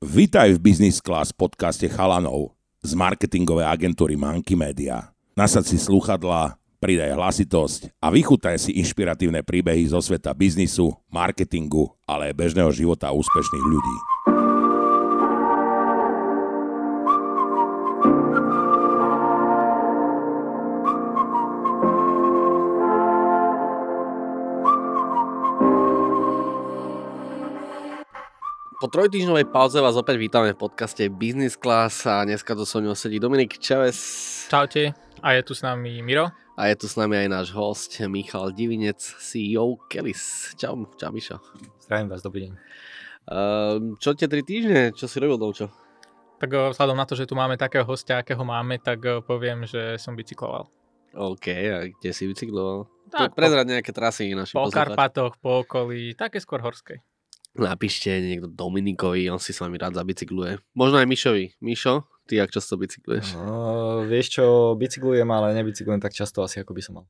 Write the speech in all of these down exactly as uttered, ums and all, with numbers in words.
Vitaj v Business Class podcaste chalanov z marketingovej agentúry Monkey Media. Nasaď si slúchadlá, pridaj hlasitosť a vychutaj si inšpiratívne príbehy zo sveta biznisu, marketingu, ale aj bežného života úspešných ľudí. Po trojdýždňovej pauze vás opäť vítame v podcaste Business Class a dneska tu so mnou sedí Dominik Čaves. Čaute, a je tu s nami Miro. A je tu s nami aj náš host Michal Divinec, sí í ó Kelis. Čau, čau Mišo. Zdravím vás, dobrý deň. Uh, čo tie tri týždne? Čo si robil, Domčo? Tak vzhľadom na to, že tu máme takého hostia, akého máme, tak poviem, že som bicykloval. OK, a kde si bicykloval? Tak, Prezrať nejaké trasy našim po poslucháčom. Karpatoch, po okolí, také skôr horskej. Napíšte niekto Dominikovi, on si s vami rád zabicykluje. Možno aj Mišovi. Mišo, ty jak často bicykluješ? No, vieš čo, bicyklujem, ale nebicyklujem tak často asi, ako by som mal.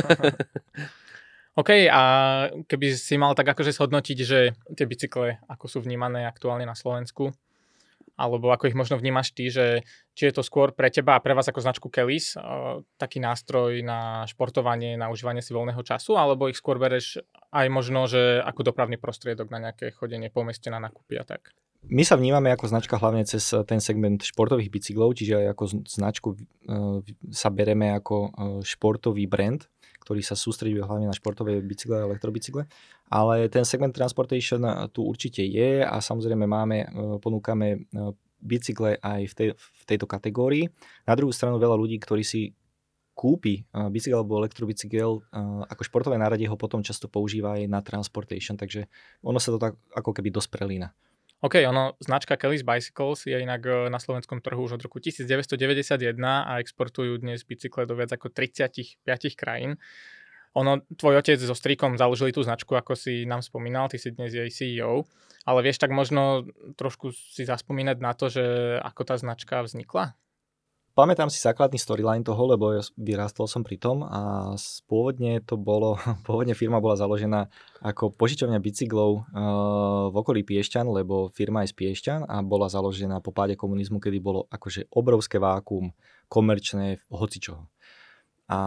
OK, a keby si mal tak akože zhodnotiť, že tie bicykle, ako sú vnímané aktuálne na Slovensku, alebo ako ich možno vnímaš ty, že či je to skôr pre teba a pre vás ako značku Kelis uh, taký nástroj na športovanie, na užívanie si voľného času, alebo ich skôr bereš aj možno, že ako dopravný prostriedok na nejaké chodenie po meste na nákupy a tak? My sa vnímame ako značka hlavne cez ten segment športových bicyklov, čiže aj ako značku uh, sa bereme ako uh, športový brand, ktorý sa sústreďuje hlavne na športové bicykle a elektrobicykle. Ale ten segment transportation tu určite je a samozrejme máme, ponúkame bicykle aj v, tej, v tejto kategórii. Na druhú stranu veľa ľudí, ktorí si kúpi bicykel alebo elektrobicykel ako športové náradie, ho potom často používa aj na transportation, takže ono sa to tak ako keby dosť prelína. OK, ono, značka Kelis Bicycles je inak na slovenskom trhu už od roku devätnásťstodeväťdesiatjeden a exportujú dnes bicykle do viac ako tridsaťpäť krajín. Ono, tvoj otec so strikom založili tú značku, ako si nám spomínal, ty si dnes jej sí í ó, ale vieš tak možno trošku si zaspomínať na to, že ako tá značka vznikla? Pamätám si základný storyline toho, lebo ja vyrástol som pri tom a pôvodne to bolo, pôvodne firma bola založená ako požičovňa bicyklov uh, v okolí Piešťan, lebo firma je z Piešťan a bola založená po páde komunizmu, kedy bolo akože obrovské vákuum komerčné hocičoho. A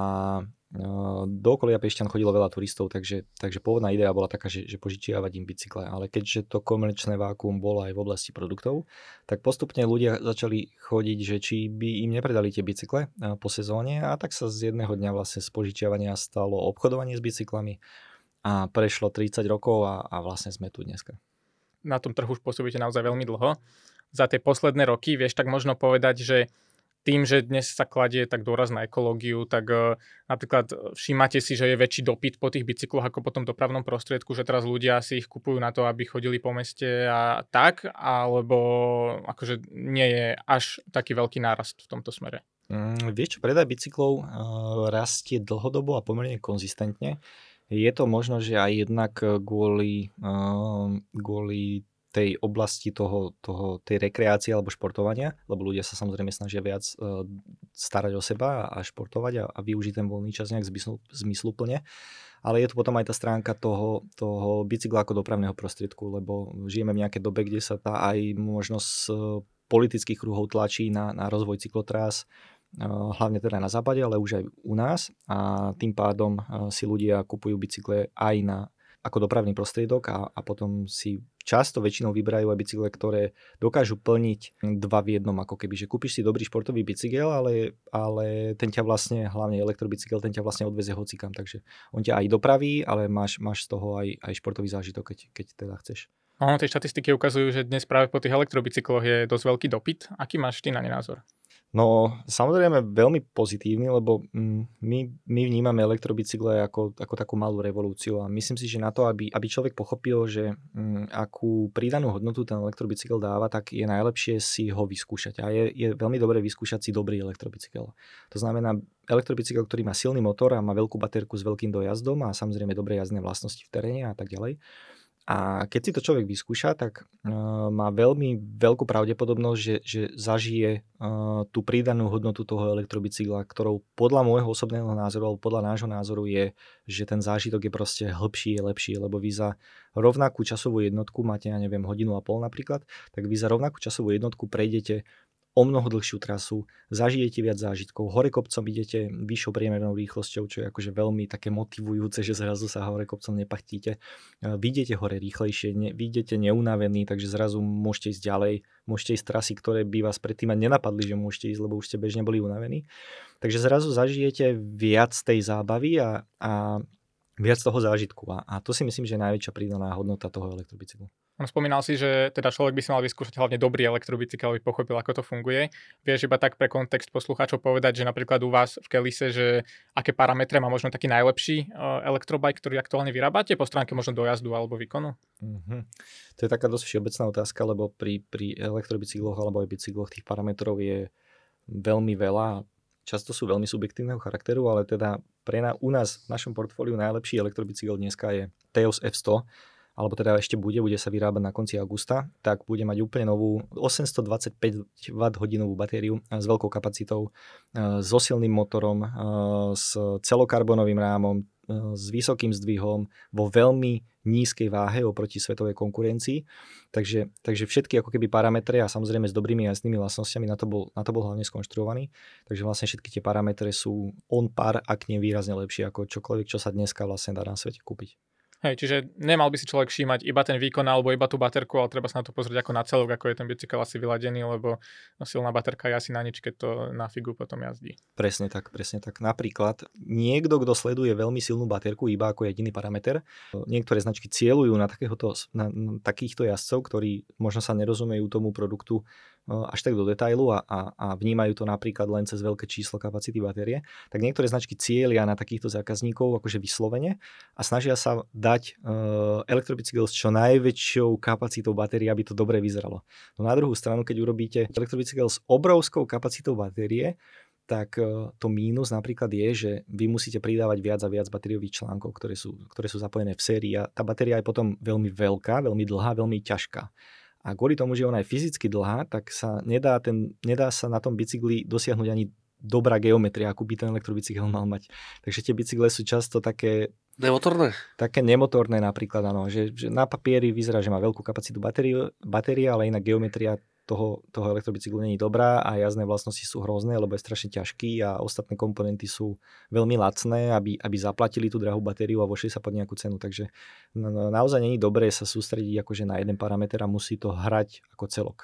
uh, do okolia Piešťan chodilo veľa turistov, takže, takže pôvodná idea bola taká, že, že požičiavať im bicykle, ale keďže to komerčné vákuum bolo aj v oblasti produktov, tak postupne ľudia začali chodiť, že či by im nepredali tie bicykle uh, po sezóne a tak sa z jedného dňa vlastne z požičiavania stalo obchodovanie s bicyklami a prešlo tridsať rokov a, a vlastne sme tu dneska. Na tom trhu už pôsobíte naozaj veľmi dlho. Za tie posledné roky vieš tak možno povedať, že tým, že dnes sa kladie tak dôraz na ekológiu, tak uh, napríklad všímate si, že je väčší dopyt po tých bicykloch ako po tom dopravnom prostriedku, že teraz ľudia si ich kupujú na to, aby chodili po meste a tak, alebo akože nie je až taký veľký nárast v tomto smere? Mm, vieš čo, predaj bicyklov uh, rastie dlhodobo a pomerne konzistentne. Je to možno, že aj jednak kvôli, uh, kvôli tej oblasti toho, toho, tej rekreácie alebo športovania, lebo ľudia sa samozrejme snažia viac uh, starať o seba a športovať a, a využiť ten voľný čas nejak zmyslu, zmysluplne. Ale je tu potom aj tá stránka toho, toho bicykla ako dopravného prostriedku, lebo žijeme v nejakej dobe, kde sa tá aj možnosť uh, politických kruhov tlačí na, na rozvoj cyklotrás, uh, hlavne teda na západe, ale už aj u nás a tým pádom uh, si ľudia kupujú bicykle aj na ako dopravný prostriedok a, a potom si často väčšinou vyberajú aj bicykle, ktoré dokážu plniť dva v jednom, ako keby, že kúpiš si dobrý športový bicykel, ale, ale ten ťa vlastne, hlavne elektrobicykel, ten ťa vlastne odvezie hocikam, takže on ťa aj dopraví, ale máš, máš z toho aj, aj športový zážitok, keď, keď teda chceš. Ono, tie štatistiky ukazujú, že dnes práve po tých elektrobicykloch je dosť veľký dopyt. Aký máš ty na ne názor? No, samozrejme veľmi pozitívny, lebo my, my vnímame elektrobicykle ako, ako takú malú revolúciu a myslím si, že na to, aby, aby človek pochopil, že m, akú pridanú hodnotu ten elektrobicykel dáva, tak je najlepšie si ho vyskúšať. A je, je veľmi dobré vyskúšať si dobrý elektrobicykel. To znamená elektrobicykel, ktorý má silný motor a má veľkú baterku s veľkým dojazdom a samozrejme dobré jazdné vlastnosti v teréne a tak ďalej. A keď si to človek vyskúša, tak uh, má veľmi veľkú pravdepodobnosť, že, že zažije uh, tú pridanú hodnotu toho elektrobicykla, ktorou podľa môjho osobného názoru, alebo podľa nášho názoru je, že ten zážitok je proste hĺbší, je lepší, lebo vy za rovnakú časovú jednotku, máte, ja neviem, hodinu a pol napríklad, tak vy za rovnakú časovú jednotku prejdete o mnoho dlhšiu trasu, zažijete viac zážitkov, hore kopcom idete vyššou priemernou rýchlosťou, čo je akože veľmi také motivujúce, že zrazu sa hore kopcom nepachtíte. Vyjdete hore rýchlejšie, ne, vyjdete neunavení, takže zrazu môžete ísť ďalej, môžete ísť trasy, ktoré by vás predtým ani nenapadli, že môžete ísť, lebo už ste bežne boli unavení. Takže zrazu zažijete viac tej zábavy a, a viac toho zážitku. A, a to si myslím, že je najväčšia pridaná hodnota toho elektrobicyklu. On spomínal si, že teda človek by si mal vyskúšať hlavne dobrý elektrobicykel, aby pochopil, ako to funguje. Vieš iba tak pre kontext poslucháčov povedať, že napríklad u vás v Kelise, že aké parametre má možno taký najlepší uh, elektrobike, ktorý aktuálne vyrábate, po stránke možno dojazdu alebo výkonu? Mm-hmm. To je taká dosť všeobecná otázka, lebo pri, pri elektrobicykloch alebo aj bicykloch tých parametrov je veľmi veľa. Často sú veľmi subjektívneho charakteru, ale teda pre na, u nás v našom portfóliu najlepší elektrobicykel dneska je T E O S F sto, alebo teda ešte bude, bude sa vyrábať na konci augusta, tak bude mať úplne novú osemstodvadsaťpäť watthodínovú batériu s veľkou kapacitou, so silným motorom, s celokarbónovým rámom, s vysokým zdvihom, vo veľmi nízkej váhe oproti svetovej konkurencii. Takže, takže všetky ako keby parametre a samozrejme s dobrými jasnými vlastnosťami na to bol, na to bol hlavne skonštruovaný. Takže vlastne všetky tie parametre sú on par, ak nie výrazne lepšie ako čokoľvek, čo sa dneska vlastne dá na svete kúpiť. Hej, čiže nemal by si človek všímať iba ten výkon alebo iba tú baterku, ale treba sa na to pozrieť ako na celok, ako je ten bicykel asi vyladený, lebo silná baterka je asi na nič, keď to na figu potom jazdí. Presne tak, presne tak. Napríklad niekto, kto sleduje veľmi silnú baterku iba ako jediný parameter, niektoré značky cieľujú na, takéhoto, na, na takýchto jazdcov, ktorí možno sa nerozumejú tomu produktu až tak do detailu a, a, a vnímajú to napríklad len cez veľké číslo kapacity batérie, tak niektoré značky cieľia na takýchto zákazníkov akože vyslovene a snažia sa dať uh, elektrobicykel s čo najväčšou kapacitou batérie, aby to dobre vyzeralo. No na druhú stranu, keď urobíte elektrobicykel s obrovskou kapacitou batérie, tak uh, to mínus napríklad je, že vy musíte pridávať viac a viac batériových článkov, ktoré sú, ktoré sú zapojené v sérii a tá batéria je potom veľmi veľká, veľmi dlhá, veľmi ťažká. A kvôli tomu, že ona je fyzicky dlhá, tak sa nedá, ten, nedá sa na tom bicykli dosiahnuť ani dobrá geometria, akú by ten elektrobicykel mal mať. Takže tie bicykle sú často také... Nemotorné? Také nemotorné napríklad, áno. Že, že na papieri vyzerá, že má veľkú kapacitu batérie, batéria, ale iná geometria toho, toho elektrobicyklu nie je dobrá a jazdné vlastnosti sú hrozné, lebo je strašne ťažký a ostatné komponenty sú veľmi lacné, aby, aby zaplatili tú drahú batériu a vošli sa pod nejakú cenu. Takže no, naozaj nie je dobré sa sústrediť akože na jeden parameter a musí to hrať ako celok.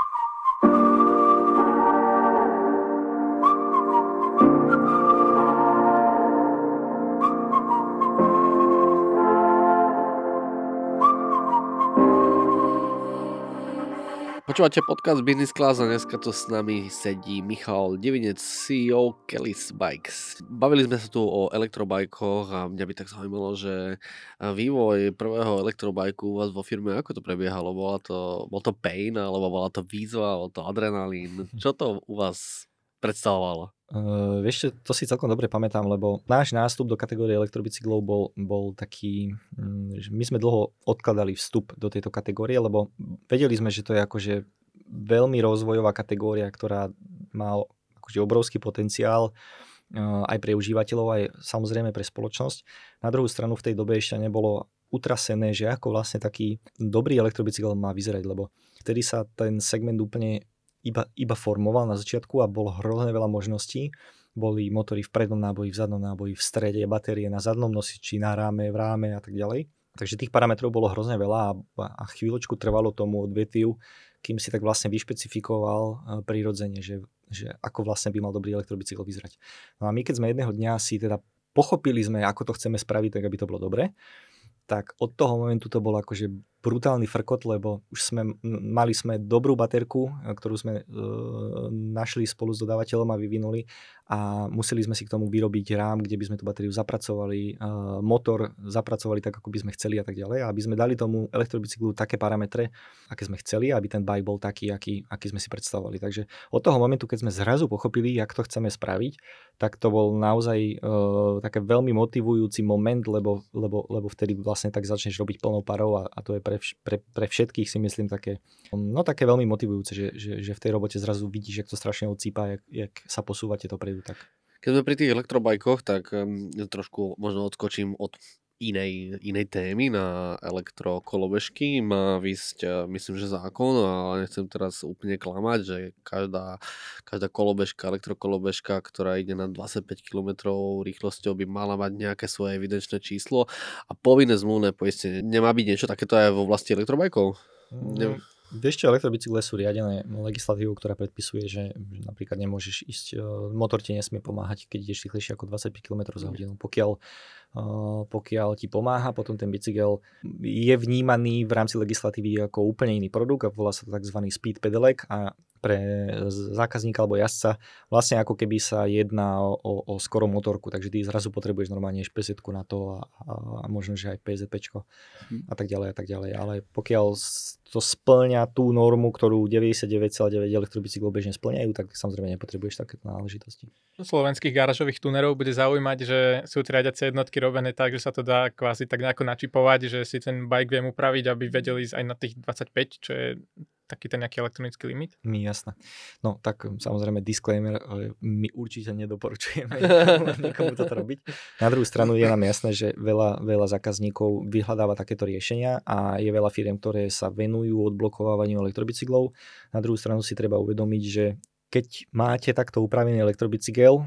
Počúvate podcast Business Class a dneska to s nami sedí Michal Devinec, C E O Kelis Bikes. Bavili sme sa tu o elektrobajkoch a mňa by tak zaujímalo, že vývoj prvého elektrobajku u vás vo firme, ako to prebiehalo? Bola to, bol to pain, alebo bola to výzva, bol to adrenalín? Čo to u vás predstavovalo? Uh, vieš, to si celkom dobre pamätám, lebo náš nástup do kategórie elektrobicyklov bol, bol taký, že my sme dlho odkladali vstup do tejto kategórie, lebo vedeli sme, že to je akože veľmi rozvojová kategória, ktorá má akože obrovský potenciál uh, aj pre užívateľov, aj samozrejme pre spoločnosť. Na druhú stranu v tej dobe ešte nebolo utrasené, že ako vlastne taký dobrý elektrobicykel má vyzerať, lebo vtedy sa ten segment úplne Iba, iba formoval na začiatku a bolo hrozne veľa možností. Boli motory v prednom náboji, v zadnom náboji, v strede, batérie na zadnom nosiči, na ráme, v ráme a tak ďalej. Takže tých parametrov bolo hrozne veľa a, a chvíľočku trvalo tomu odvetviu, kým si tak vlastne vyšpecifikoval uh, prirodzene, že, že ako vlastne by mal dobrý elektrobicykel vyzerať. No a my keď sme jedného dňa si teda pochopili sme, ako to chceme spraviť, tak aby to bolo dobre, tak od toho momentu to bolo akože brutálny frkot, lebo už sme, mali sme dobrú baterku, ktorú sme e, našli spolu s dodávateľom a vyvinuli a museli sme si k tomu vyrobiť rám, kde by sme tú batériu zapracovali, e, motor zapracovali tak, ako by sme chceli a tak ďalej, aby sme dali tomu elektrobicyklu také parametre, aké sme chceli, aby ten bike bol taký, aký, aký sme si predstavovali. Takže od toho momentu, keď sme zrazu pochopili, jak to chceme spraviť, tak to bol naozaj e, také veľmi motivujúci moment, lebo, lebo, lebo vtedy vlastne tak začneš robiť plnou parou a, a to je pre, pre, pre všetkých si myslím také, no také veľmi motivujúce, že, že, že v tej robote zrazu vidíš, jak to strašne odsýpa, jak, jak sa posúvate dopredu. Tak. Keď sme pri tých elektrobajkoch, tak um, trošku možno odskočím od inej, inej témy na elektrokolobežky. Má vysť, myslím, že zákon, ale nechcem teraz úplne klamať, že každá, každá kolobežka, elektrokolobežka, ktorá ide na dvadsaťpäť kilometrov rýchlosťou, by mala mať nejaké svoje evidenčné číslo a povinné zmluvné poistenie. Nemá byť niečo takéto aj v oblasti elektrobajkov? Mm. Vieš čo, elektrobicykle sú riadené legislatívou, ktorá predpisuje, že napríklad nemôžeš ísť, motor ti nesmie pomáhať, keď ideš rýchlejšie ako dvadsaťpäť kilometrov za hodinu. Pokiaľ, pokiaľ ti pomáha, potom ten bicykel je vnímaný v rámci legislatívy ako úplne iný produkt a volá sa to tzv. Speed pedelec a pre zákazníka alebo jazdca vlastne ako keby sa jedná o, o, o skoro motorku, takže ty zrazu potrebuješ normálne špesetku na to a, a, a možno, že aj pé zet péčko a tak ďalej a tak ďalej, ale pokiaľ to spĺňa tú normu, ktorú deväťdesiatdeväť celá deväť elektrobicyklov bežne spĺňajú, tak samozrejme nepotrebuješ takéto náležitosti. Slovenských garážových tunerov bude zaujímať, že sú tie riadiace jednotky robené tak, že sa to dá kvázi tak nejako načipovať, že si ten bike viem upraviť, aby vedeli ísť aj na tých dvadsaťpäť, čo je taký ten nejaký elektronický limit? My, jasné. No tak samozrejme disclaimer, my určite nedoporučujeme nikomu toto robiť. Na druhú stranu je nám jasné, že veľa, veľa zákazníkov vyhľadáva takéto riešenia a je veľa firiem, ktoré sa venujú odblokovávaniu elektrobicyklov. Na druhú stranu si treba uvedomiť, že keď máte takto upravený elektrobicykel,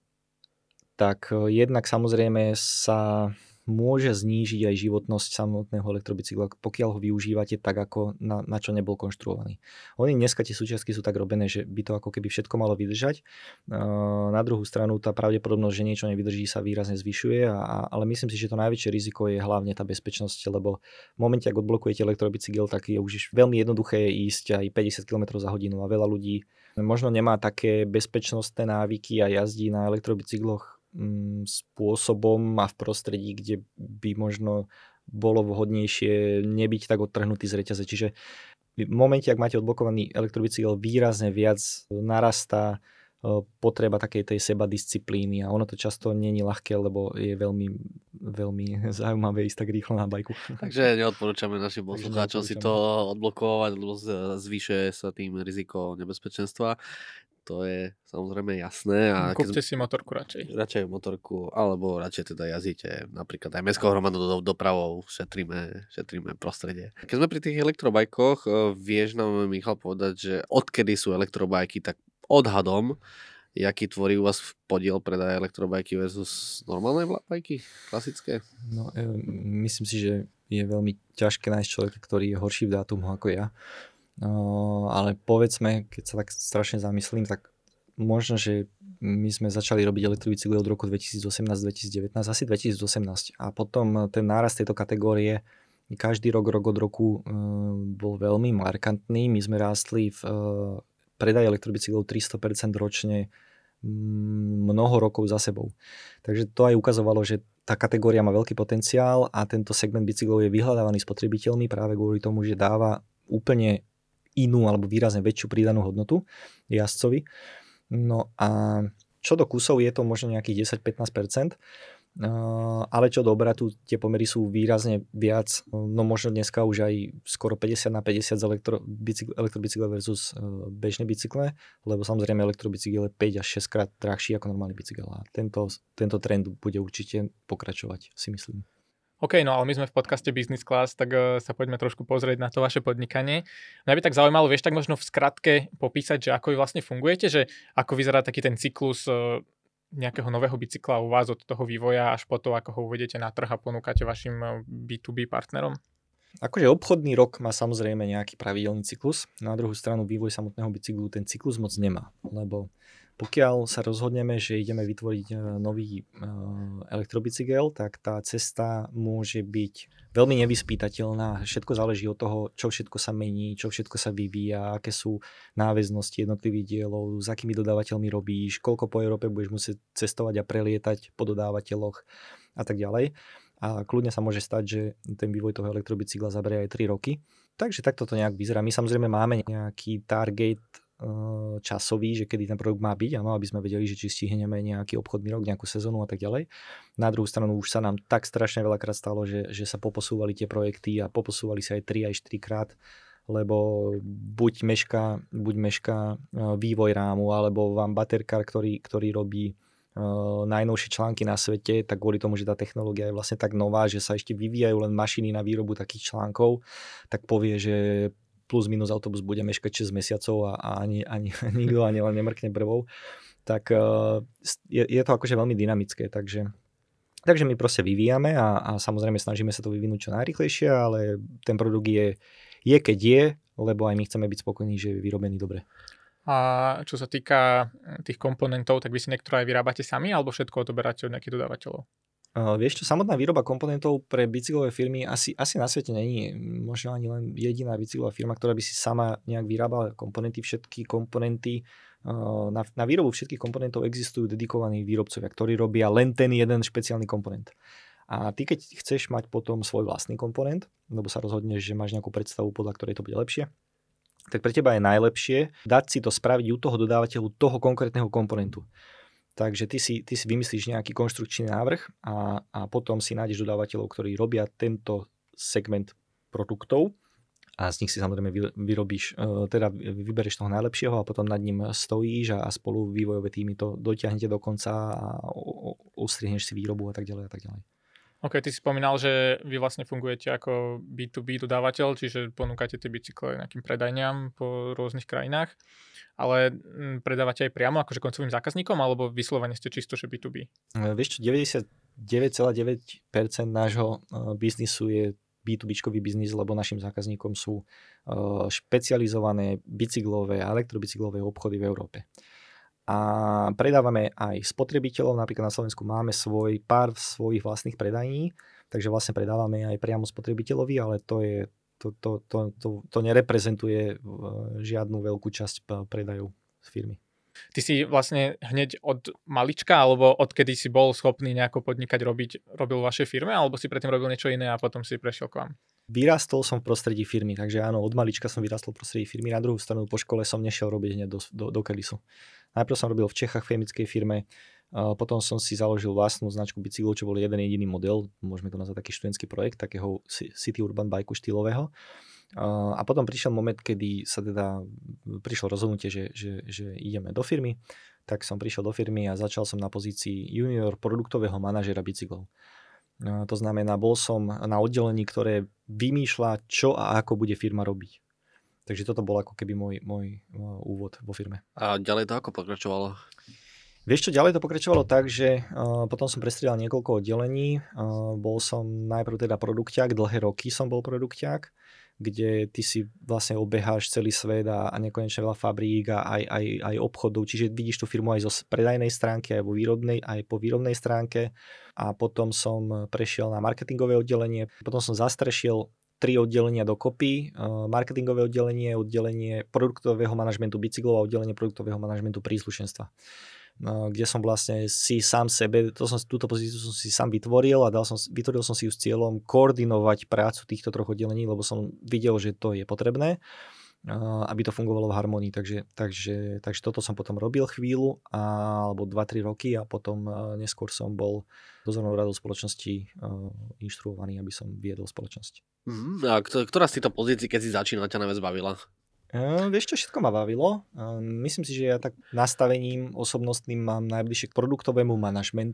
tak jednak samozrejme sa môže znížiť aj životnosť samotného elektrobicykla, pokiaľ ho využívate tak, ako na, na čo nebol konštruovaný. Oni dneska tie súčiastky sú tak robené, že by to ako keby všetko malo vydržať. Na druhú stranu tá pravdepodobnosť, že niečo nevydrží, sa výrazne zvyšuje, a, ale myslím si, že to najväčšie riziko je hlavne tá bezpečnosť, lebo v momente, ak odblokujete elektrobicykel, tak je už veľmi jednoduché ísť aj päťdesiat kilometrov za hodinu a veľa ľudí možno nemá také bezpečnostné návyky a jazdí na elektrobicykloch spôsobom a v prostredí, kde by možno bolo vhodnejšie nebyť tak odtrhnutý z reťaze. Čiže v momente, ak máte odblokovaný elektrobicykel, výrazne viac narastá potreba takej tej sebadisciplíny a ono to často nie je ľahké, lebo je veľmi, veľmi zaujímavé ísť tak rýchlo na bajku. Takže neodporúčame našim poslucháčom si to odblokovať, lebo zvyšuje sa tým riziko nebezpečenstva. To je samozrejme jasné. A kúpte keď... si motorku radšej. Radšej motorku, alebo radšej teda jazdíte napríklad aj mestskou hromadnou do, dopravou, šetríme, šetríme prostredie. Keď sme pri tých elektrobajkoch, vieš nám, Michal, povedať, že odkedy sú elektrobajky, tak odhadom, jaký tvorí u vás podiel predaja elektrobajky versus normálne bajky, klasické? No, myslím si, že je veľmi ťažké nájsť človeka, ktorý je horší v dátumu ako ja. No, ale povedzme, keď sa tak strašne zamyslím, tak možno, že my sme začali robiť elektrobicykly od roku dvetisícosemnásť dvetisícdevätnásť, asi dvetisícosemnásť. A potom ten nárast tejto kategórie každý rok, rok od roku e, bol veľmi markantný. My sme rástli v e, predaji elektrobicyklov tristo percent ročne mnoho rokov za sebou. Takže to aj ukazovalo, že tá kategória má veľký potenciál a tento segment bicyklov je vyhľadávaný spotrebiteľmi práve kvôli tomu, že dáva úplne inú alebo výrazne väčšiu pridanú hodnotu jazdcovi. No a čo do kusov je to možno nejakých desať až pätnásť percent, ale čo do obratu tie pomery sú výrazne viac, no možno dneska už aj skoro päťdesiat na päťdesiat z elektrobicykle, elektrobicykle versus bežné bicykle, lebo samozrejme elektrobicykel je päť až šesť krát drahší ako normálny bicykel a tento, tento trend bude určite pokračovať, si myslím. OK, no ale my sme v podcaste Business Class, tak uh, sa poďme trošku pozrieť na to vaše podnikanie. Mňa by tak zaujímalo, vieš tak možno v skratke popísať, že ako vy vlastne fungujete, že ako vyzerá taký ten cyklus uh, nejakého nového bicykla u vás od toho vývoja až po to, ako ho uvedete na trh a ponúkate vašim bí tú bí partnerom? Akože obchodný rok má samozrejme nejaký pravidelný cyklus, na druhú stranu vývoj samotného bicyklu ten cyklus moc nemá, lebo pokiaľ sa rozhodneme, že ideme vytvoriť nový elektrobicykel, tak tá cesta môže byť veľmi nevyspytateľná. Všetko záleží od toho, čo všetko sa mení, čo všetko sa vyvíja, aké sú náväznosti jednotlivých dielov, s akými dodávateľmi robíš, koľko po Európe budeš musieť cestovať a prelietať po dodávateľoch a tak ďalej. A kľudne sa môže stať, že ten vývoj toho elektrobicykla zaberie aj tri roky. Takže takto to nejak vyzerá. My samozrejme máme nejaký target časový, že kedy ten produkt má byť, áno, aby sme vedeli, že či stihneme nejaký obchodný rok, nejakú sezónu a tak ďalej. Na druhú stranu už sa nám tak strašne veľakrát stalo, že, že sa poposúvali tie projekty a poposúvali sa aj tri aj štyri krát, lebo buď meška, buď meška vývoj rámu, alebo vám baterkár, ktorý, ktorý robí uh, najnovšie články na svete, tak kvôli tomu, že tá technológia je vlastne tak nová, že sa ešte vyvíjajú len mašiny na výrobu takých článkov, tak povie, že plus minus autobus bude meškať šesť mesiacov a, a ani, ani nikto ani len nemrkne brvou, tak uh, je, je to akože veľmi dynamické, takže, takže my proste vyvíjame a, a samozrejme snažíme sa to vyvinúť čo najrýchlejšie, ale ten produkt je, je keď je, lebo aj my chceme byť spokojní, že je vyrobený dobre. A čo sa týka tých komponentov, tak vy si niektoré aj vyrábate sami, alebo všetko odoberáte od nejakých dodávateľov? Uh, vieš čo, samotná výroba komponentov pre bicyklové firmy asi, asi na svete není. Možno ani len jediná bicyklová firma, ktorá by si sama nejak vyrábala komponenty. Všetky komponenty, uh, na, na výrobu všetkých komponentov existujú dedikovaní výrobcovia, ktorí robia len ten jeden špeciálny komponent. A ty keď chceš mať potom svoj vlastný komponent, lebo sa rozhodneš, že máš nejakú predstavu, podľa ktorej to bude lepšie, tak pre teba je najlepšie dať si to spraviť u toho dodávateľu toho konkrétneho komponentu. Takže ty si, ty si vymyslíš nejaký konštrukčný návrh a, a potom si nájdeš dodávateľov, ktorí robia tento segment produktov a z nich si samozrejme vy, vyrobíš, teda vybereš toho najlepšieho a potom nad ním stojíš a, a spolu vývojové týmy to dotiahnete do konca a ustrihneš si výrobu a tak ďalej a tak ďalej. OK, ty si spomínal, že vy vlastne fungujete ako bé dva bé dodávateľ, čiže ponúkate tie bicykle nejakým predajniam po rôznych krajinách, ale predávate aj priamo akože koncovým zákazníkom, alebo vyslovene ste čisto, že bé dva bé? Vieš čo, deväťdesiatdeväť celá deväť percent nášho biznisu je bé dva béčkový biznis, lebo našim zákazníkom sú špecializované bicyklové a elektrobicyklové obchody v Európe. A predávame aj spotrebiteľov, napríklad na Slovensku máme svoj pár svojich vlastných predajní, takže vlastne predávame aj priamo spotrebiteľovi, ale to je to, to, to, to, to nereprezentuje žiadnu veľkú časť predajov z firmy. Ty si vlastne hneď od malička, alebo odkedy si bol schopný nejako podnikať, robiť, robil v vašej firme, alebo si predtým robil niečo iné a potom si prešiel k vám? Vyrastol som v prostredí firmy, takže áno, od malička som vyrastol v prostredí firmy. Na druhú stranu po škole som nešiel robiť hneď do, do, do Kelisu. Najprv som robil v Čechách v chemickej firme, potom som si založil vlastnú značku bicyklov, čo bol jeden jediný model, môžeme to nazvať taký študentský projekt, takého city urban bike štýlového. A potom prišiel moment, kedy sa teda prišlo rozhodnutie, že, že, že ideme do firmy, tak som prišiel do firmy a začal som na pozícii junior produktového manažera bicyklov. To znamená, bol som na oddelení, ktoré vymýšľa, čo a ako bude firma robiť. Takže toto bol ako keby môj, môj úvod vo firme. A ďalej to ako pokračovalo? Vieš čo, ďalej to pokračovalo tak, že uh, potom som prestriedal niekoľko oddelení. Uh, bol som najprv teda produkťák, dlhé roky som bol produkťák, kde ty si vlastne obeháš celý svet a, a nekonečne veľa fabrík a aj, aj, aj obchodov, čiže vidíš tú firmu aj zo predajnej stránky, aj, vo výrobnej, aj po výrobnej stránke. A potom som prešiel na marketingové oddelenie, potom som zastrešiel tri oddelenia dokopy, marketingové oddelenie, oddelenie produktového manažmentu bicyklov a oddelenie produktového manažmentu príslušenstva, kde som vlastne si sám sebe, to som, túto pozíciu som si sám vytvoril a dal som, vytvoril som si ju s cieľom koordinovať prácu týchto troch oddelení, lebo som videl, že to je potrebné, aby to fungovalo v harmonii. Takže, takže, takže toto som potom robil chvíľu, alebo dva tri roky a potom neskôr som bol dozornou radou spoločnosti inštruovaný, aby som viedol spoločnosť. Mm, a ktorá z týchto pozícií, keď si začínal, ťa najviac bavila? Uh, vieš čo, všetko ma bavilo. Uh, myslím si, že ja tak nastavením osobnostným mám najbližšie k produktovému manažmentu.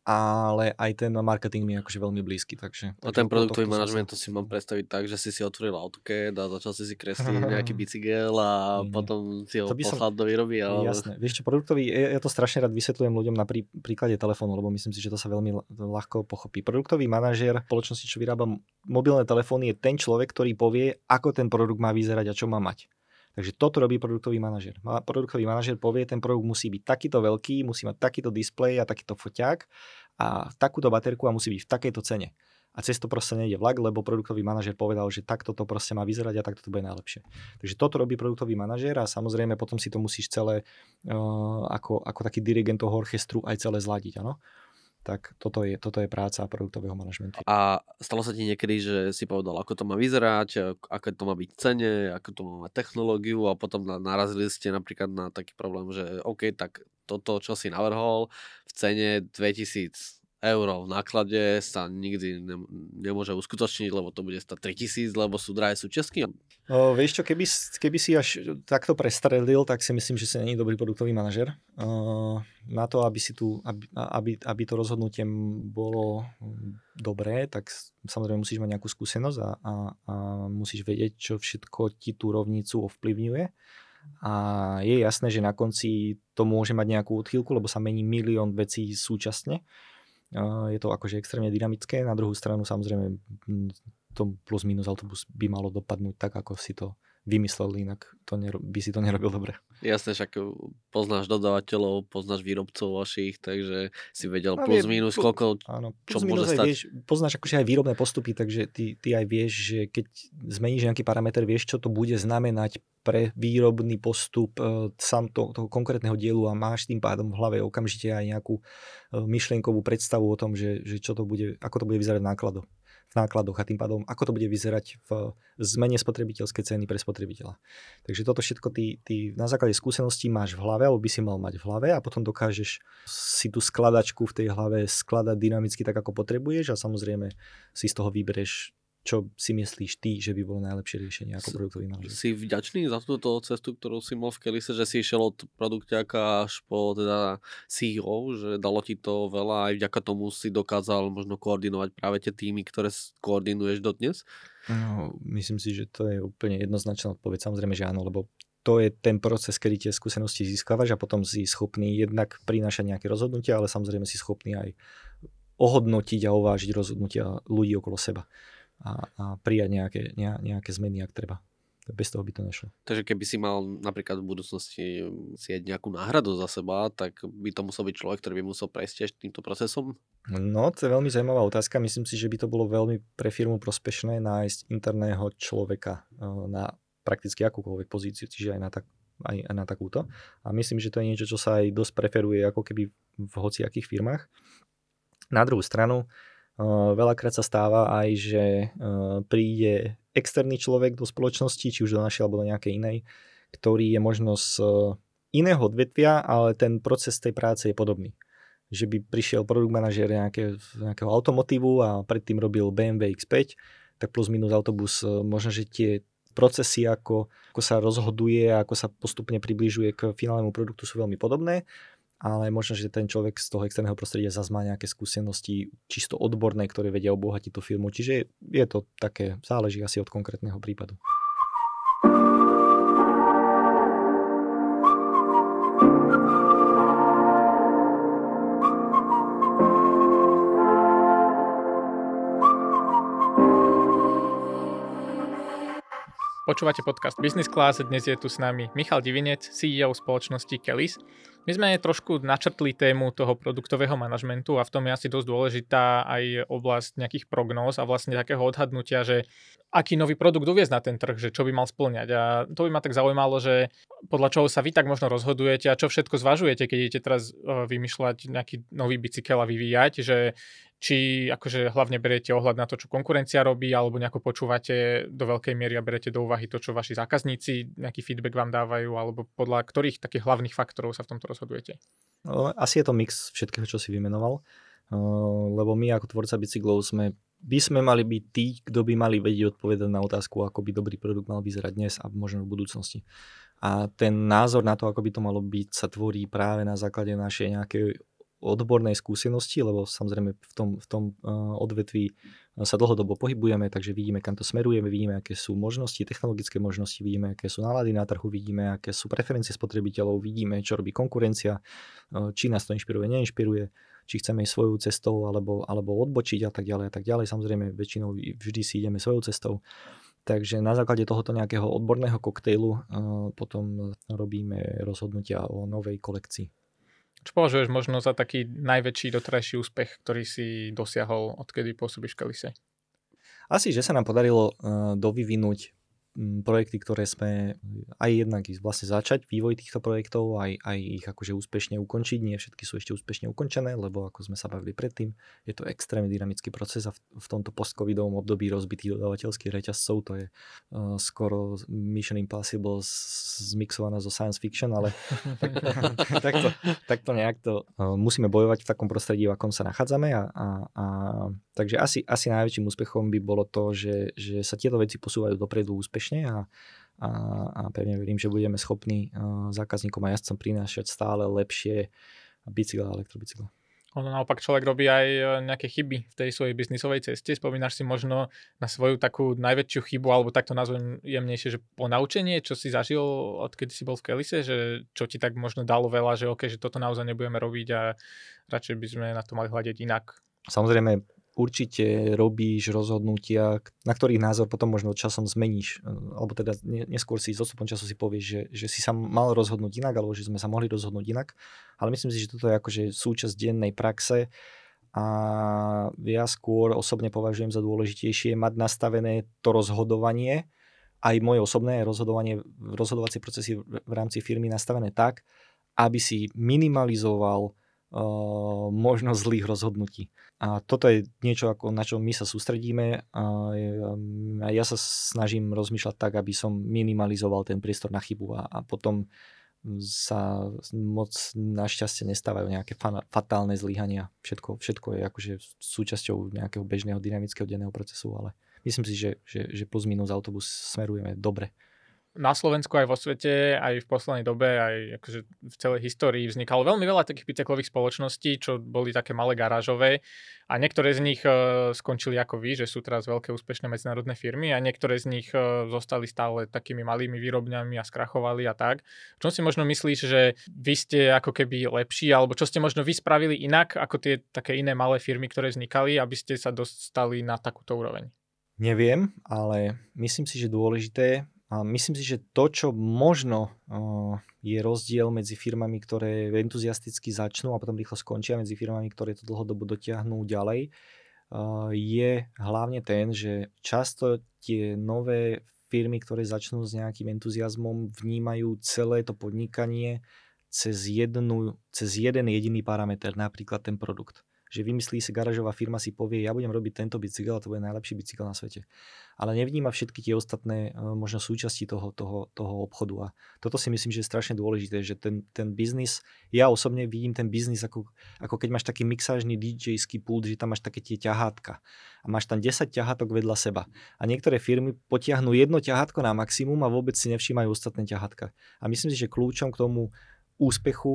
ale aj ten marketing mi je akože veľmi blízky. Takže, A takže ten okolo produktový tohto som manažment, sa- to si mám predstaviť tak, že si si otvoril AutoCAD a začal si si kresliť nejaký bicykel a Nie, nie. potom si ho To by som- poslal do výroby. Ale... Jasné. Vieš čo, produktový, ja ja to strašne rád vysvetľujem ľuďom na prí, príklade telefónu, lebo myslím si, že to sa veľmi l- ľahko pochopí. Produktový manažér spoločnosti, čo vyrába mobilné telefóny, je ten človek, ktorý povie, ako ten produkt má vyzerať a čo má mať. Takže toto robí produktový manažér. Má- Produktový manažér povie, ten produkt musí byť takýto veľký, musí mať takýto displej a takýto foťák a takúto baterku a musí byť v takejto cene. A cez to proste nejde vlak, lebo produktový manažér povedal, že takto to proste má vyzerať a takto to bude najlepšie. Takže toto robí produktový manažér a samozrejme potom si to musíš celé uh, ako, ako taký dirigent toho orchestru aj celé zladiť, áno. Tak toto je, toto je práca produktového manažmentu. A stalo sa ti niekedy, že si povedal, ako to má vyzerať, ako to má byť v cene, ako to má mať technológiu a potom na- narazili ste napríklad na taký problém, že OK, tak toto, čo si navrhol v cene dvetisíc eur v náklade sa nikdy ne- nemôže uskutočniť, lebo to bude stať tritisíc, lebo sú drahé súčiastky. O, vieš čo, keby, keby si až takto prestrelil, tak si myslím, že si není dobrý produktový manažer. O, na to, aby, si tu, aby, aby, aby to rozhodnutie bolo dobré, tak samozrejme musíš mať nejakú skúsenosť a, a, a musíš vedieť, čo všetko ti tú rovnicu ovplyvňuje. A je jasné, že na konci to môže mať nejakú odchýlku, lebo sa mení milión vecí súčasne. Je to akože extrémne dynamické. Na druhú stranu samozrejme to plus minus autobus by malo dopadnúť tak, ako si to vymyslel, inak to nero- by si to nerobil dobre. Jasne, však poznáš dodávateľov, poznáš výrobcov vašich, takže si vedel A plus vie- minus, pl- koľko, Áno, čo plus môže minus aj stať. vieš, poznáš akože aj výrobné postupy, takže ty, ty aj vieš, že keď zmeníš nejaký parameter, vieš, čo to bude znamenať pre výrobný postup e, sám to, toho konkrétneho dielu a máš tým pádom v hlave okamžite aj nejakú e, myšlienkovú predstavu o tom, že, že čo to bude, ako to bude vyzerať v nákladoch, v nákladoch a tým pádom ako to bude vyzerať v zmene spotrebiteľskej ceny pre spotrebiteľa. Takže toto všetko ty, ty na základe skúseností máš v hlave, alebo by si mal mať v hlave a potom dokážeš si tú skladačku v tej hlave skladať dynamicky tak, ako potrebuješ a samozrejme si z toho vyberieš, čo si myslíš ty, že by bolo najlepšie riešenie ako produktový manažer. Si vďačný za túto cestu, ktorú si mal v Kelise, že si išiel od produkťáka až po teda C E O, že dalo ti to veľa, aj vďaka tomu si dokázal možno koordinovať práve tie týmy, ktoré s- koordinuješ dodnes? No, myslím si, že to je úplne jednoznačná odpoveď. Samozrejme, že áno, lebo to je ten proces, kedy tie skúsenosti získavaš a potom si schopný jednak prinášať nejaké rozhodnutia, ale samozrejme si schopný aj ohodnotiť a uvážiť rozhodnutia ľudí okolo seba a, a prijať nejaké, nejaké zmeny, ak treba. Bez toho by to nešlo. Takže keby si mal napríklad v budúcnosti sieť nejakú náhradu za seba, tak by to musel byť človek, ktorý by musel prejsť tiež týmto procesom? No, to je veľmi zaujímavá otázka. Myslím si, že by to bolo veľmi pre firmu prospešné nájsť interného človeka na prakticky akúkoľvek pozíciu, čiže aj na, tak, aj, aj na takúto. A myslím, že to je niečo, čo sa aj dosť preferuje ako keby v hociakých firmách. Na druhú stranu, veľakrát sa stáva aj, že príde externý človek do spoločnosti, či už do našej alebo do nejakej inej, ktorý je možno z iného odvetvia, ale ten proces tej práce je podobný. Že by prišiel produkt manažer nejaké, nejakého automotívu a predtým robil bé em vé iks päť, tak plus minus autobus, možno, že tie procesy, ako, ako sa rozhoduje a ako sa postupne približuje k finálnemu produktu sú veľmi podobné, ale možno, že ten človek z toho externého prostredia zase má nejaké skúsenosti čisto odborné, ktoré vedia obohatiť tú firmu. Čiže je to také, záleží asi od konkrétneho prípadu. Počúvate podcast Business Class, dnes je tu s nami Michal Divinec, C E O spoločnosti Kelis. My sme trošku načrtli tému toho produktového manažmentu a v tom je asi dosť dôležitá aj oblasť nejakých prognóz a vlastne takého odhadnutia, že aký nový produkt uviesť na ten trh, že čo by mal spĺňať. A to by ma tak zaujímalo, že podľa čoho sa vy tak možno rozhodujete a čo všetko zvažujete, keď idete teraz vymýšľať nejaký nový bicykel a vyvíjať, že či akože hlavne beriete ohľad na to, čo konkurencia robí, alebo nejako počúvate do veľkej miery a berete do úvahy to, čo vaši zákazníci, nejaký feedback vám dávajú, alebo podľa ktorých takých hlavných faktorov sa v tomto rozhodujete? Asi je to mix všetkého, čo si vymenoval, lebo my ako tvorca bicyklov sme, by sme mali byť tí, kto by mali vedieť odpovedať na otázku, ako by dobrý produkt mal vyzerať dnes a možno v budúcnosti. A ten názor na to, ako by to malo byť, sa tvorí práve na základe našej nejakej odbornej skúsenosti, lebo samozrejme v tom, v tom odvetví sa dlhodobo pohybujeme, takže vidíme, kam to smerujeme, vidíme, aké sú možnosti, technologické možnosti, vidíme, aké sú nálady na trhu, vidíme, aké sú preferencie spotrebiteľov, vidíme, čo robí konkurencia, či nás to inšpiruje, neinšpiruje, či chceme ísť svojou cestou alebo, alebo odbočiť a tak ďalej a tak ďalej. Samozrejme, väčšinou vždy si ideme svojou cestou. Takže na základe tohoto nejakého odborného koktejlu uh, potom robíme rozhodnutia o novej kolekcii. Čo považuješ možno za taký najväčší doterajší úspech, ktorý si dosiahol, odkedy pôsobíš v Kelise? Asi, že sa nám podarilo uh, dovyvinúť um, projekty, ktoré sme aj jednak vlastne začať vývoj týchto projektov, aj, aj ich akože úspešne ukončiť. Nie všetky sú ešte úspešne ukončené, lebo ako sme sa bavili predtým, je to extrémne dynamický proces a v, v tomto post-covidovom období rozbitých dodávateľských reťazcov, to je uh, skoro Mission Impossible zmixovaná zo science fiction, ale tak, takto, takto nejak to uh, musíme bojovať v takom prostredí, v akom sa nachádzame a, a, a takže asi, asi najväčším úspechom by bolo to, že, že sa tieto veci posúvajú dopredu úspešne a, a, a pevne verím, že budeme schopní uh, zákazníkom a jazdcom prinášať stále lepšie bicykle a elektrobicykle. Ono naopak človek robí aj nejaké chyby v tej svojej biznisovej ceste. Spomínaš si možno na svoju takú najväčšiu chybu, alebo takto nazvem jemnejšie, že ponaučenie, čo si zažil, odkedy si bol v Kelise, že čo ti tak možno dalo veľa, že OK, že toto naozaj nebudeme robiť a radšej by sme na to mali hľadiť inak. Samozrejme, určite robíš rozhodnutia, na ktorých názor potom možno časom zmeníš, alebo teda neskôr si s odstupom času si povieš, že, že si sa mal rozhodnúť inak, alebo že sme sa mohli rozhodnúť inak, ale myslím si, že toto je akože súčasť dennej praxe a ja skôr osobne považujem za dôležitejšie mať nastavené to rozhodovanie, aj moje osobné rozhodovanie, rozhodovacie procesy v rámci firmy nastavené tak, aby si minimalizoval Uh, možnosť zlých rozhodnutí. A toto je niečo, ako, na čo my sa sústredíme a ja sa snažím rozmýšľať tak, aby som minimalizoval ten priestor na chybu a, a potom sa moc našťastie nestávajú nejaké fan, fatálne zlyhania. Všetko, všetko je akože súčasťou nejakého bežného dynamického denného procesu, ale myslím si, že, že, že plus minus autobus smerujeme dobre. Na Slovensku aj vo svete, aj v poslednej dobe, aj akože v celej histórii vznikalo veľmi veľa takých bicyklových spoločností, čo boli také malé garážové a niektoré z nich uh, skončili ako vy, že sú teraz veľké úspešné medzinárodné firmy a niektoré z nich uh, zostali stále takými malými výrobňami a skrachovali a tak. Čo si možno myslíš, že vy ste ako keby lepší, alebo čo ste možno vy spravili inak ako tie také iné malé firmy, ktoré vznikali, aby ste sa dostali na takúto úroveň? Neviem, ale myslím si, že dôležité. A myslím si, že to, čo možno uh, je rozdiel medzi firmami, ktoré entuziasticky začnú a potom rýchlo skončia, medzi firmami, ktoré to dlhodobo dotiahnú ďalej, uh, je hlavne ten, že často tie nové firmy, ktoré začnú s nejakým entuziasmom, vnímajú celé to podnikanie cez, jednu, cez jeden jediný parameter, napríklad ten produkt. Že vymyslí si garážová firma, si povie, ja budem robiť tento bicykel a to bude najlepší bicykel na svete. Ale nevníma všetky tie ostatné možno súčasti toho, toho, toho obchodu. A toto si myslím, že je strašne dôležité, že ten, ten biznis, ja osobne vidím ten biznis ako, ako keď máš taký mixážny DJský pult, že tam máš také tie ťahátka. A máš tam desať ťahátok vedľa seba. A niektoré firmy potiahnú jedno ťahátko na maximum a vôbec si nevšímajú ostatné ťahátka. A myslím si, že kľúčom k tomu úspechu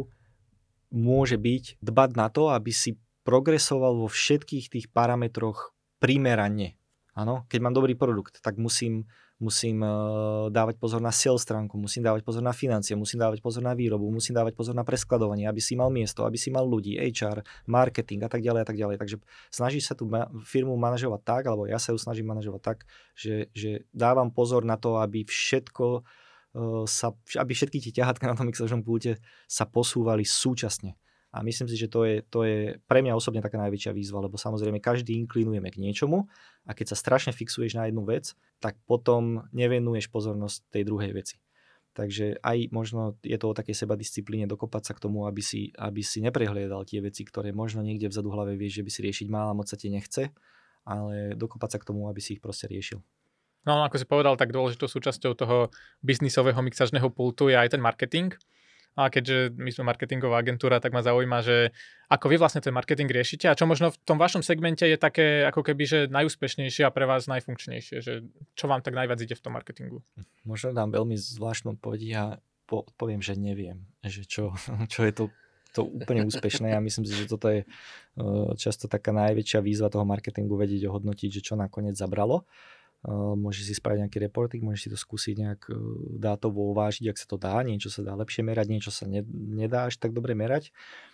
môže byť dbať na to, aby si progresoval vo všetkých tých parametroch primerane. Áno, keď mám dobrý produkt, tak musím, musím uh, dávať pozor na sales stránku, musím dávať pozor na financie, musím dávať pozor na výrobu, musím dávať pozor na preskladovanie, aby si mal miesto, aby si mal ľudí, há er, marketing a tak ďalej a tak ďalej. Takže snažíš sa tú ma- firmu manažovať tak, alebo ja sa ju snažím manažovať tak, že, že dávam pozor na to, aby všetko uh, sa, aby všetky tie ťahátka na tom mixažnom pulte sa posúvali súčasne. A myslím si, že to je, to je pre mňa osobne taká najväčšia výzva, lebo samozrejme každý inklinujeme k niečomu a keď sa strašne fixuješ na jednu vec, tak potom nevenuješ pozornosť tej druhej veci. Takže aj možno je to o takej sebadisciplíne dokopať sa k tomu, aby si, aby si neprehliadal tie veci, ktoré možno niekde vzadu hlave vieš, že by si riešiť mal a moc sa ti nechce, ale dokopať sa k tomu, aby si ich proste riešil. No ako si povedal, tak dôležitou súčasťou toho biznisového mixažného pultu je aj ten marketing. A keďže my sme marketingová agentúra, tak ma zaujíma, že ako vy vlastne ten marketing riešite a čo možno v tom vašom segmente je také ako keby, že najúspešnejšie a pre vás najfunkčnejšie, že čo vám tak najviac ide v tom marketingu? Možno dám veľmi zvláštnu odpoveď, ja po, poviem, že neviem, že čo, čo je to, to úplne úspešné a myslím si, že toto je často taká najväčšia výzva toho marketingu, vedieť ohodnotiť, že čo nakoniec zabralo. Môžeš si spraviť nejaký reporting, môžeš si to skúsiť nejak dátovo uvážiť, ak sa to dá, niečo sa dá lepšie merať, niečo sa nedá až tak dobre merať.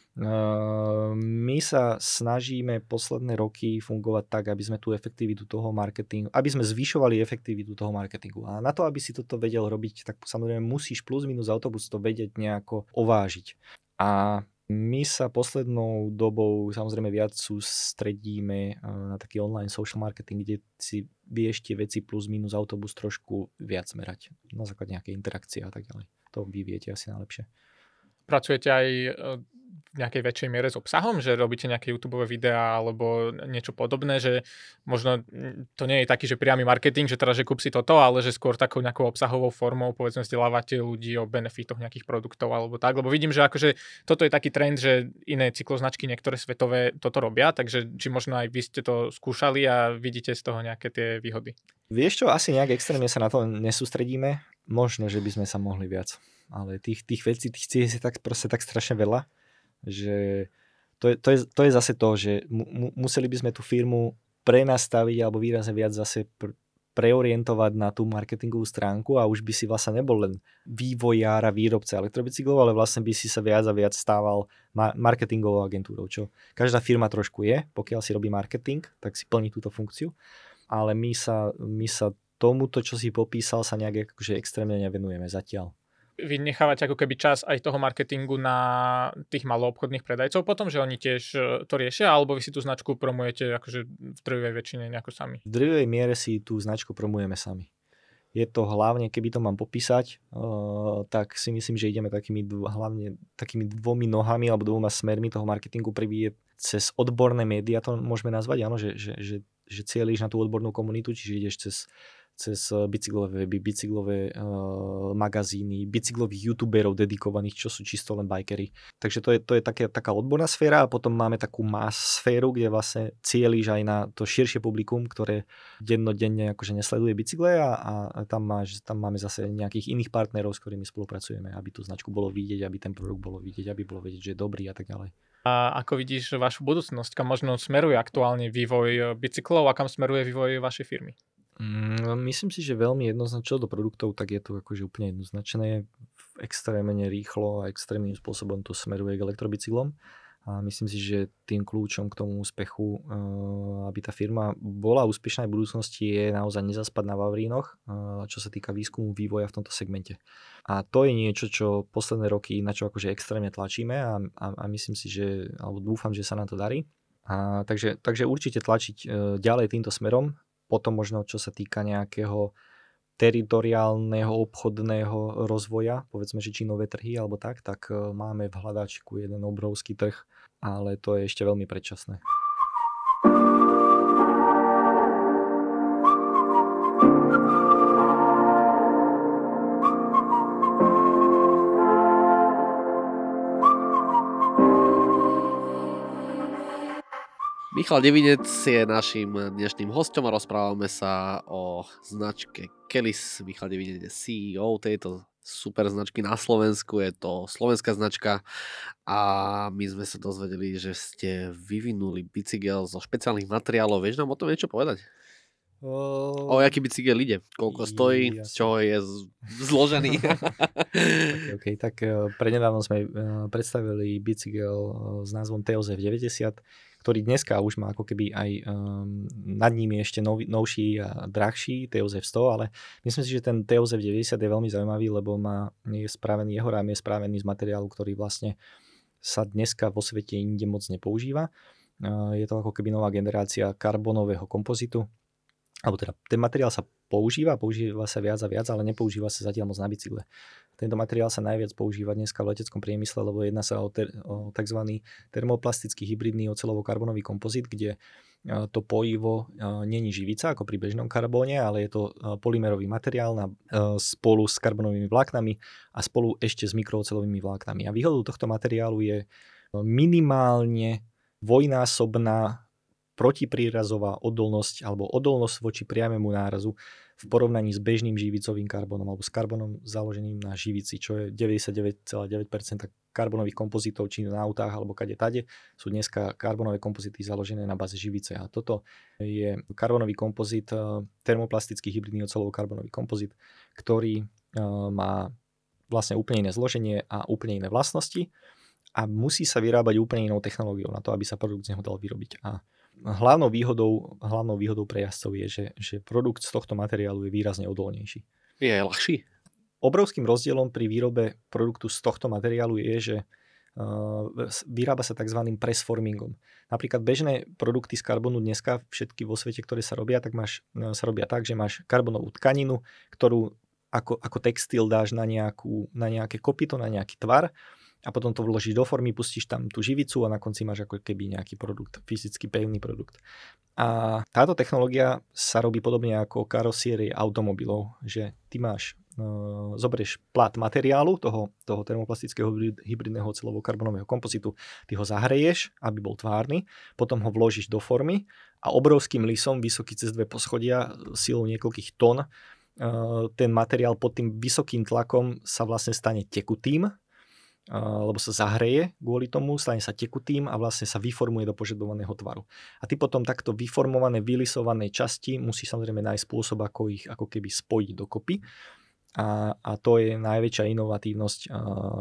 My sa snažíme posledné roky fungovať tak, aby sme tú efektivitu toho marketingu, aby sme zvyšovali efektivitu toho marketingu. A na to, aby si toto vedel robiť, tak samozrejme musíš plus minus autobus to vedieť nejako ovážiť. A my sa poslednou dobou samozrejme viac sústredíme na taký online social marketing, kde si vieš tie veci plus minus autobus trošku viac merať na základe nejakej interakcie a tak ďalej. To vy viete asi najlepšie. Pracujete aj v nejakej väčšej miere s obsahom, že robíte nejaké YouTubeové videá alebo niečo podobné, že možno to nie je taký, že priamy marketing, že teraz, že kúp si toto, ale že skôr takou nejakou obsahovou formou, povedzme, vzdelávate ľudí o benefitoch nejakých produktov alebo tak, lebo vidím, že akože toto je taký trend, že iné cykloznačky, niektoré svetové toto robia, takže či možno aj vy ste to skúšali a vidíte z toho nejaké tie výhody. Vieš čo, asi nejak extrémne sa na to nesústredíme, možno, že by sme sa mohli viac, ale tých, tých vecí, tých ciest je tak, proste tak strašne veľa, že to je, to je, to je zase to, že mu, museli by sme tú firmu prenastaviť alebo výrazne viac zase pr- preorientovať na tú marketingovú stránku a už by si vlastne nebol len vývojár a výrobca elektrobicyklov, ale vlastne by si sa viac a viac stával ma- marketingovou agentúrou, čo každá firma trošku je, pokiaľ si robí marketing, tak si plní túto funkciu, ale my sa, my sa tomuto, čo si popísal, sa nejak akože extrémne nevenujeme zatiaľ. Vy nechávate ako keby čas aj toho marketingu na tých maloobchodných predajcov potom, že oni tiež to riešia, alebo vy si tú značku promujete akože v drvivej väčšine nejako sami? V drvivej miere si tú značku promujeme sami. Je to hlavne, keby to mám popísať, uh, tak si myslím, že ideme takými, dv- hlavne takými dvomi nohami alebo dvoma smermi toho marketingu. Prvý je cez odborné médiá, to môžeme nazvať, áno, že, že, že, že cieliš na tú odbornú komunitu, čiže ideš cez cez bicyklové weby, bicyklové uh, magazíny, bicyklových youtuberov dedikovaných, čo sú čisto len bikery. Takže to je, to je také, taká odborná sféra a potom máme takú mass sféru, kde vlastne cieliš aj na to širšie publikum, ktoré dennodenne akože nesleduje bicykle a, a tam, máš, tam máme zase nejakých iných partnerov, s ktorými spolupracujeme, aby tú značku bolo vidieť, aby ten produkt bolo vidieť, aby bolo vedieť, že je dobrý a tak ďalej. A ako vidíš vašu budúcnosť? Kam možno smeruje aktuálne vývoj bicyklov a kam smeruje vývoj vašej firmy? Mm, myslím si, že veľmi jednoznačne do produktov, tak je to akože úplne jednoznačné. Extrémne rýchlo a extrémnym spôsobom to smeruje k elektrobicyklom. A myslím si, že tým kľúčom k tomu úspechu, aby tá firma bola úspešná v budúcnosti, je naozaj nezaspať na vavrínoch, čo sa týka výskumu vývoja v tomto segmente. A to je niečo, čo posledné roky, na čo akože extrémne tlačíme a, a, a myslím si, že, alebo dúfam, že sa nám to darí. A takže, takže určite tlačiť ďalej týmto smerom. Potom možno, čo sa týka nejakého teritoriálneho obchodného rozvoja, povedzme, že či nové trhy alebo tak, tak máme v hľadačku jeden obrovský trh, ale to je ešte veľmi predčasné. Michal Devinec je naším dnešným hosťom a rozprávame sa o značke Kelis. Michal Devinec je C E O tejto super značky na Slovensku, je to slovenská značka a my sme sa dozvedeli, že ste vyvinuli bicykel zo špeciálnych materiálov. Vieš nám o tom niečo povedať? O, o jaký bicykel ide? Koľko stojí? Z čoho je z- zložený? okay, okay, tak prednedávno sme predstavili bicykel s názvom T O Z F deväťdesiat, ktorý dneska už má ako keby aj um, nad ním je ešte nov, novší a drahší T O Z F sto, ale myslím si, že ten T O Z F deväťdesiat je veľmi zaujímavý, lebo má, je spravený, jeho rám je spravený z materiálu, ktorý vlastne sa dneska vo svete inde moc nepoužíva. Uh, je to ako keby nová generácia karbonového kompozitu, alebo teda ten materiál sa používa, používa sa viac a viac, ale nepoužíva sa zatiaľ moc na bicykle. Tento materiál sa najviac používa dneska v leteckom priemysle, lebo jedná sa o, ter, o tzv. Termoplastický hybridný oceľovo-karbonový kompozit, kde to pojivo není živica ako pri bežnom karbóne, ale je to polymerový materiál na, spolu s karbonovými vláknami a spolu ešte s mikrooceľovými vláknami. A výhodou tohto materiálu je minimálne dvojnásobná protiprírazová odolnosť alebo odolnosť voči priamému nárazu v porovnaní s bežným živicovým karbónom alebo s karbónom založeným na živici, čo je deväťdesiatdeväť celá deväť percent karbonových kompozitov, či na autách, alebo kade tade, sú dneska karbonové kompozity založené na báze živice. A toto je karbonový kompozit, termoplastický hybridný oceľovo karbonový kompozit, ktorý má vlastne úplne iné zloženie a úplne iné vlastnosti a musí sa vyrábať úplne inou technológiou na to, aby sa produkt z neho dal vyrobiť. A hlavnou výhodou, hlavnou výhodou pre jazdcov je, že, že produkt z tohto materiálu je výrazne odolnejší. Je aj ľahší? Obrovským rozdielom pri výrobe produktu z tohto materiálu je, že uh, vyrába sa tzv. Pressformingom. Napríklad bežné produkty z karbonu dneska, všetky vo svete, ktoré sa robia, tak máš, sa robia tak, že máš karbonovú tkaninu, ktorú ako, ako textil dáš na, nejakú, na nejaké kopyto, na nejaký tvar, a potom to vložíš do formy, pustíš tam tú živicu a na konci máš ako keby nejaký produkt, fyzicky pevný produkt. A táto technológia sa robí podobne ako karosierie automobilov, že ty máš, uh, zoberieš plát materiálu, toho, toho termoplastického hybridného oceľovo-karbonového kompozitu, ty ho zahreješ, aby bol tvárny, potom ho vložíš do formy a obrovským lisom, vysoký cez dve poschodia, silou niekoľkých tón, uh, ten materiál pod tým vysokým tlakom sa vlastne stane tekutým, lebo sa zahreje kvôli tomu, stane sa tekutým a vlastne sa vyformuje do požadovaného tvaru. A ty potom takto vyformované, vylisované časti musíš samozrejme nájsť spôsob, ako ich ako keby spojiť dokopy. A, a to je najväčšia inovatívnosť uh,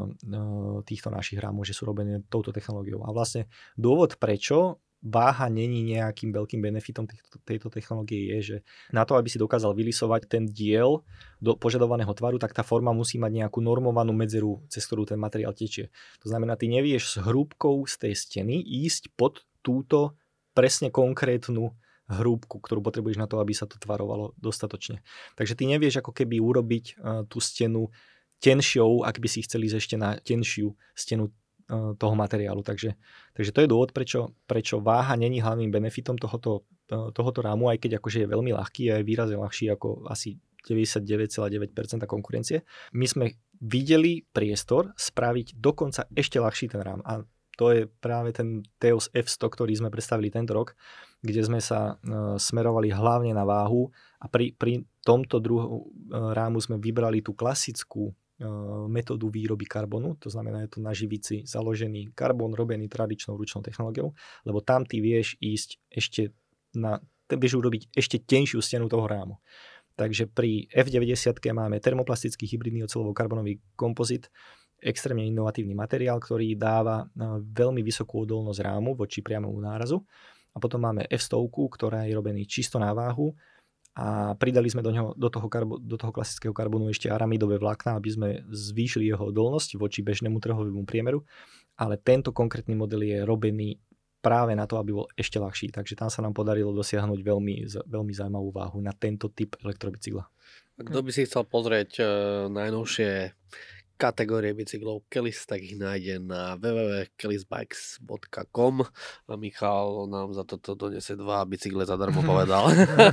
uh, týchto našich rámov, že sú robené touto technológiou. A vlastne dôvod, prečo váha není nejakým veľkým benefitom tejto, tejto technológie je, že na to, aby si dokázal vylisovať ten diel do požadovaného tvaru, tak tá forma musí mať nejakú normovanú medzeru, cez ktorú ten materiál tečie. To znamená, ty nevieš s hrúbkou z tej steny ísť pod túto presne konkrétnu hrúbku, ktorú potrebuješ na to, aby sa to tvarovalo dostatočne. Takže ty nevieš ako keby urobiť uh, tú stenu tenšou, ak by si chceli ísť ešte na tenšiu stenu toho materiálu. Takže, takže to je dôvod, prečo, prečo váha není hlavným benefitom tohoto, tohoto rámu, aj keď akože je veľmi ľahký a je výrazne ľahší ako asi deväťdesiatdeväť celá deväť percent konkurencie. My sme videli priestor spraviť dokonca ešte ľahší ten rám. A to je práve ten Teos F sto, ktorý sme predstavili tento rok, kde sme sa uh, smerovali hlavne na váhu a pri, pri tomto druhom uh, rámu sme vybrali tú klasickú metódu výroby karbonu, to znamená, je to na živici založený karbon robený tradičnou ručnou technológiou, lebo tam ty vieš ísť ešte na, vieš urobiť ešte tenšiu stenu toho rámu. Takže pri F deväťdesiat máme termoplastický hybridný oceľovo-karbonový kompozit, extrémne inovatívny materiál, ktorý dáva veľmi vysokú odolnosť rámu voči priamomu nárazu. A potom máme F sto, ktorá je robený čisto na váhu, a pridali sme do, neho, do, toho karbo, do toho klasického karbonu ešte aramidové vlákna, aby sme zvýšili jeho odolnosť voči bežnému trhovému priemeru, ale tento konkrétny model je robený práve na to, aby bol ešte ľahší, takže tam sa nám podarilo dosiahnuť veľmi, veľmi zaujímavú váhu na tento typ elektrobicykla. Kto by si chcel pozrieť uh, najnovšie kategórie bicyklov Kelis, tak ich nájde na w w w bodka kelisbikes bodka com a Michal nám za toto donese dva bicykle zadarmo povedal.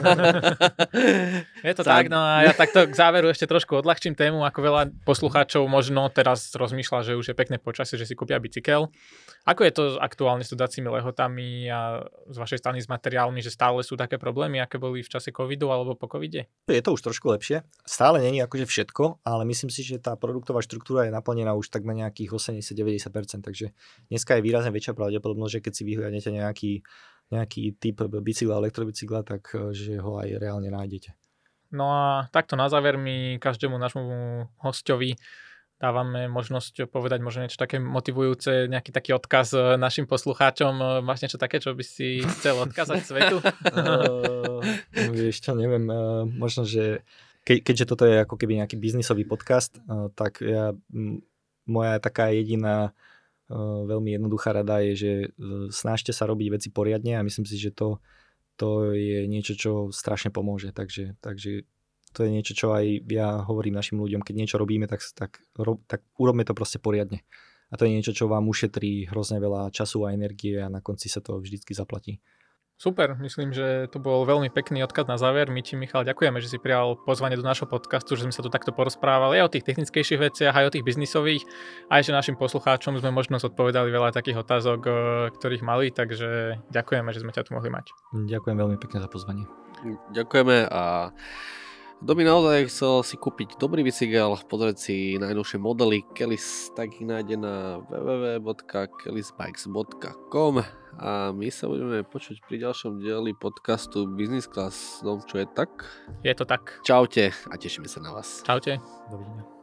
Je to tak, no a ja takto k záveru ešte trošku odľahčím tému, ako veľa poslucháčov možno teraz rozmýšľa, že už je pekné počasie, že si kúpia bicykel. Ako je to aktuálne s dodacími lehotami a z vašej strany s materiálmi, že stále sú také problémy, aké boli v čase covidu alebo po covide? Je to už trošku lepšie. Stále není akože všetko, ale myslím si, že tá produktová štruktúra je naplnená už tak na nejakých osemdesiat až deväťdesiat percent, takže dneska je výrazne väčšia pravdepodobnosť, že keď si vyhľadnete nejaký, nejaký typ bicykla, elektrobicykla, tak že ho aj reálne nájdete. No a takto na záver my každému nášmu hosťovi dávame možnosť povedať možno niečo také motivujúce, nejaký taký odkaz našim poslucháčom. Máš niečo také, čo by si chcel odkázať svetu? uh, vieš čo, neviem, uh, možno, že ke, keďže toto je ako keby nejaký biznisový podcast, uh, tak ja, m, moja taká jediná uh, veľmi jednoduchá rada je, že uh, snažte sa robiť veci poriadne a myslím si, že to, to je niečo, čo strašne pomôže. Takže, takže to je niečo, čo aj ja hovorím našim ľuďom, keď niečo robíme, tak, tak, tak urobme to proste poriadne. A to je niečo, čo vám ušetrí hrozne veľa času a energie a na konci sa to vždycky zaplatí. Super, myslím, že to bol veľmi pekný odkaz na záver. My ti, Michal, ďakujeme, že si prijal pozvanie do nášho podcastu, že sme sa tu takto porozprávali aj o tých technickejších veciach, aj o tých biznisových, aj že našim poslucháčom sme možno zodpovedali veľa takých otázok, ktorých mali, takže ďakujeme, že sme ťa tu mohli mať. Ďakujem veľmi pekne za pozvanie. Ďakujeme a Kto by naozaj chcel si kúpiť dobrý bicykel, pozrieť si najnovšie modely Kelis, tak ich nájde na w w w bodka kelisbikes bodka com a my sa budeme počuť pri ďalšom dieli podcastu Business Class. Dom, čo je tak? Je to tak. Čaute a tešíme sa na vás. Čaute. Dovidenia.